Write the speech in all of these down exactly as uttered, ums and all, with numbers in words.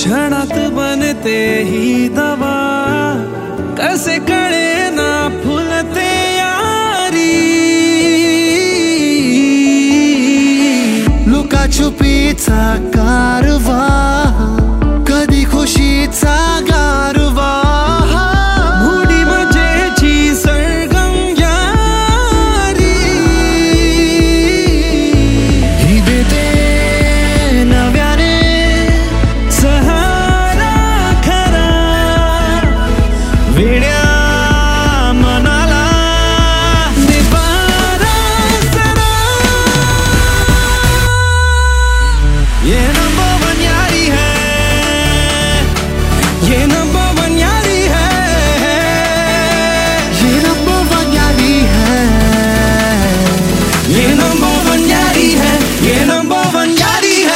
क्षणात बनते ही दवा, कसे कळे ना फुलते यारी. लुकाछुपीचा कारवा, कधी खुशीचा गारवा, मुडी मजेची सरगम यारी. ही देते नव्याने सहारा खरा, वेड्या मनाला निवारा सरा. ये नंबर वन यारी है, ये नंबर वन यारी है, ये नंबर वन यारी है, ये नंबर वन यारी है, ये नंबर वन यारी है.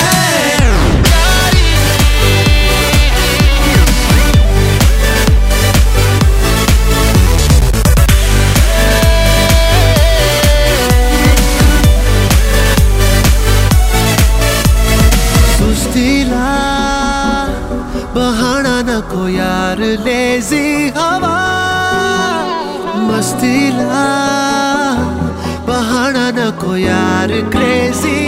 सुस्तीला बहाना नको यार, लेजी हवा. मस्तीला बहाना नको यार, क्रेजी